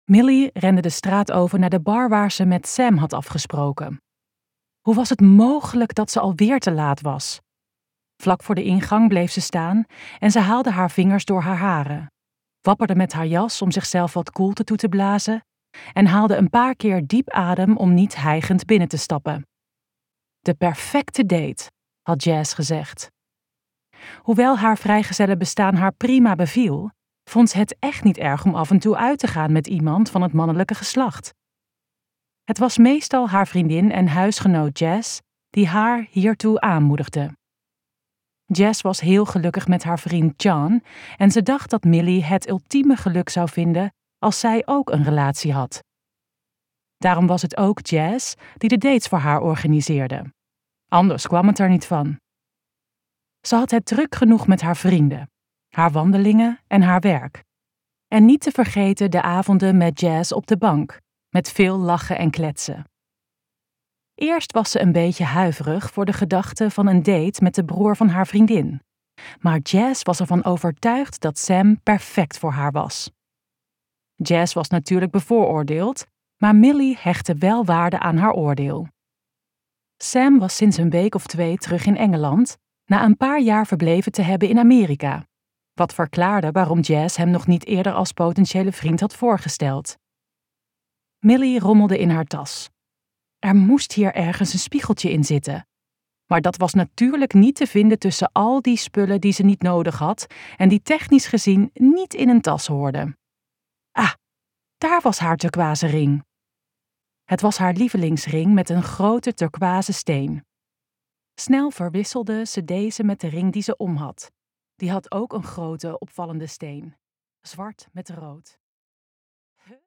Millie rende de straat over naar de bar waar ze met Sam had afgesproken. Hoe was het mogelijk dat ze alweer te laat was? Vlak voor de ingang bleef ze staan en ze haalde haar vingers door haar haren, wapperde met haar jas om zichzelf wat koelte toe te blazen en haalde een paar keer diep adem om niet hijgend binnen te stappen. De perfecte date, had Jazz gezegd. Hoewel haar vrijgezellenbestaan haar prima beviel, vond ze het echt niet erg om af en toe uit te gaan met iemand van het mannelijke geslacht. Het was meestal haar vriendin en huisgenoot Jazz die haar hiertoe aanmoedigde. Jazz was heel gelukkig met haar vriend John en ze dacht dat Millie het ultieme geluk zou vinden als zij ook een relatie had. Daarom was het ook Jazz die de dates voor haar organiseerde. Anders kwam het er niet van. Ze had het druk genoeg met haar vrienden, haar wandelingen en haar werk. En niet te vergeten de avonden met Jazz op de bank, met veel lachen en kletsen. Eerst was ze een beetje huiverig voor de gedachte van een date met de broer van haar vriendin. Maar Jazz was ervan overtuigd dat Sam perfect voor haar was. Jazz was natuurlijk bevooroordeeld, maar Millie hechtte wel waarde aan haar oordeel. Sam was sinds een week of 2 terug in Engeland, na een paar jaar verbleven te hebben in Amerika, wat verklaarde waarom Jazz hem nog niet eerder als potentiële vriend had voorgesteld. Millie rommelde in haar tas. Er moest hier ergens een spiegeltje in zitten. Maar dat was natuurlijk niet te vinden tussen al die spullen die ze niet nodig had en die technisch gezien niet in een tas hoorden. Ah, daar was haar turquoise ring. Het was haar lievelingsring met een grote turquoise steen. Snel verwisselde ze deze met de ring die ze om had. Die had ook een grote, opvallende steen, zwart met rood.